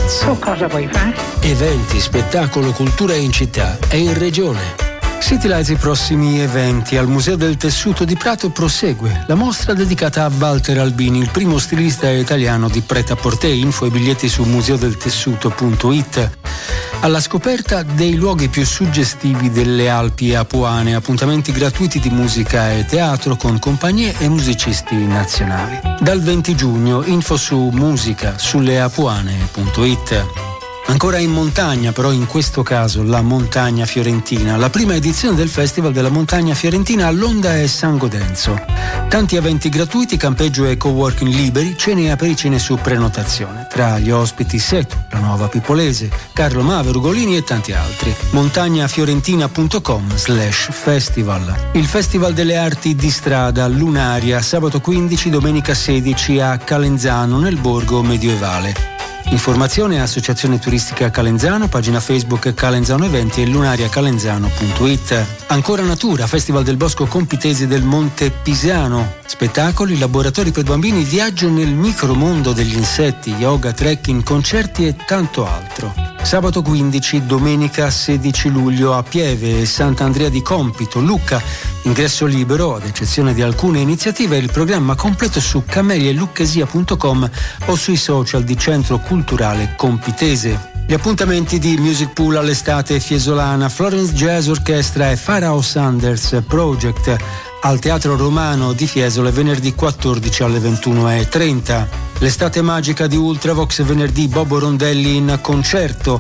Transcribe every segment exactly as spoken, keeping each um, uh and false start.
Lights. Tu cosa vuoi fare? Eventi, spettacolo, cultura in città e in regione. City Lights, i prossimi eventi. Al Museo del Tessuto di Prato prosegue la mostra dedicata a Walter Albini, il primo stilista italiano di pret-à-porter. Info e biglietti su museo del tessuto punto it. Alla scoperta dei luoghi più suggestivi delle Alpi apuane, appuntamenti gratuiti di musica e teatro con compagnie e musicisti nazionali. Dal venti giugno, info su musica sulle apuane punto it. Ancora in montagna, però in questo caso la Montagna Fiorentina, la prima edizione del Festival della Montagna Fiorentina a Londa e San Godenzo. Tanti eventi gratuiti, campeggio e coworking liberi, cene e apericene su prenotazione. Tra gli ospiti Setu, la Nuova Pipolese, Carlo Mave, Ugolini e tanti altri. montagna-fiorentina punto com slash festival. Il Festival delle Arti di Strada Lunaria, sabato quindici, domenica sedici a Calenzano nel borgo medievale. Informazione Associazione Turistica Calenzano, pagina Facebook Calenzano Eventi e lunariacalenzano punto it. Ancora natura, Festival del Bosco Compitese del Monte Pisano. Spettacoli, laboratori per bambini, viaggio nel micromondo degli insetti, yoga, trekking, concerti e tanto altro. Sabato quindici, domenica sedici luglio a Pieve e Sant'Andrea di Compito, Lucca. Ingresso libero, ad eccezione di alcune iniziative. Il programma completo su camelielucchesia punto com o sui social di Centro Culturale Compitese. Gli appuntamenti di Music Pool all'estate fiesolana, Florence Jazz Orchestra e Pharaoh Sanders Project al Teatro Romano di Fiesole venerdì quattordici alle ventuno e trenta. L'estate magica di Ultravox venerdì, Bobo Rondelli in concerto.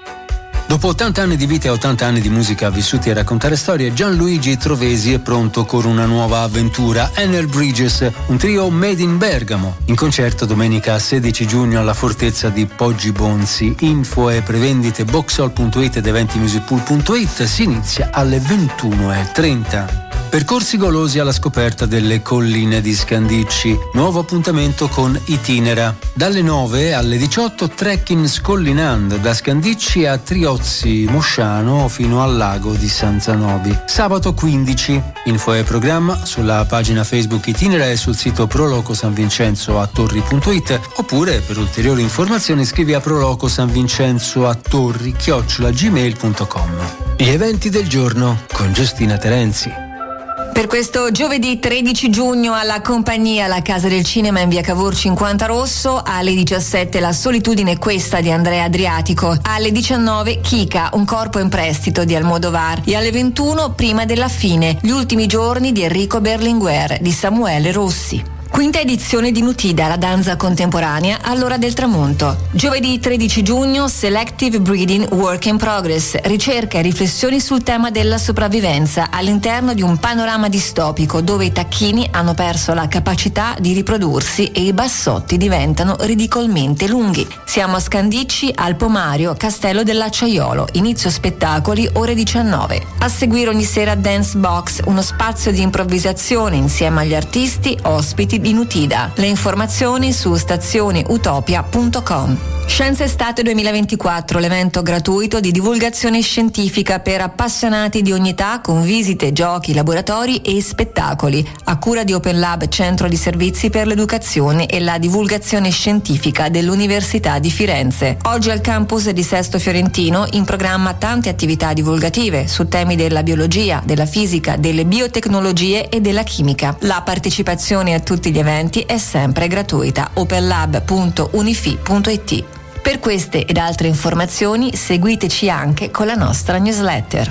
Dopo ottanta anni di vita e ottanta anni di musica vissuti a raccontare storie, Gianluigi Trovesi è pronto con una nuova avventura. Enel Bridges, un trio made in Bergamo. In concerto domenica sedici giugno alla Fortezza di Poggi Bonzi. Info e prevendite boxhall punto it ed eventimusicpool punto it. Si inizia alle ventuno e trenta. Percorsi golosi alla scoperta delle colline di Scandicci. Nuovo appuntamento con Itinera. Dalle nove alle diciotto trekking scollinando da Scandicci a Triozzi Mosciano fino al lago di San Zanobi. Sabato quindici. Info e programma sulla pagina Facebook Itinera e sul sito prolocosanvincenzo a torri punto it, oppure per ulteriori informazioni scrivi a prolocosanvincenzo a torri chiocciola gmail punto com. Gli eventi del giorno con Giustina Terenzi. Per questo giovedì tredici giugno alla Compagnia, la Casa del Cinema in via Cavour cinquanta Rosso, alle diciassette La solitudine è questa di Andrea Adriatico, alle diciannove Kika, un corpo in prestito di Almodovar, e alle ventuno Prima della fine, gli ultimi giorni di Enrico Berlinguer di Samuele Rossi. Quinta edizione di Nutida, la danza contemporanea all'ora del tramonto. Giovedì tredici giugno Selective Breeding Work in Progress, ricerca e riflessioni sul tema della sopravvivenza all'interno di un panorama distopico dove i tacchini hanno perso la capacità di riprodursi e i bassotti diventano ridicolmente lunghi. Siamo a Scandicci, al Pomario, Castello dell'Acciaiolo. Inizio spettacoli ore diciannove. A seguire ogni sera Dance Box, uno spazio di improvvisazione insieme agli artisti ospiti di Nutida. Le informazioni su stazione utopia punto com. Scienza Estate duemilaventiquattro, l'evento gratuito di divulgazione scientifica per appassionati di ogni età con visite, giochi, laboratori e spettacoli, a cura di Open Lab, Centro di Servizi per l'Educazione e la Divulgazione Scientifica dell'Università di Firenze. Oggi al campus di Sesto Fiorentino in programma tante attività divulgative su temi della biologia, della fisica, delle biotecnologie e della chimica. La partecipazione a tutti gli eventi è sempre gratuita. openlab punto unifi punto it. Per queste ed altre informazioni seguiteci anche con la nostra newsletter.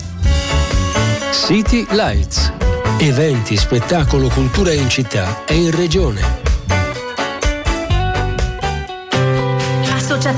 City Lights. Eventi, spettacolo, cultura in città e in regione.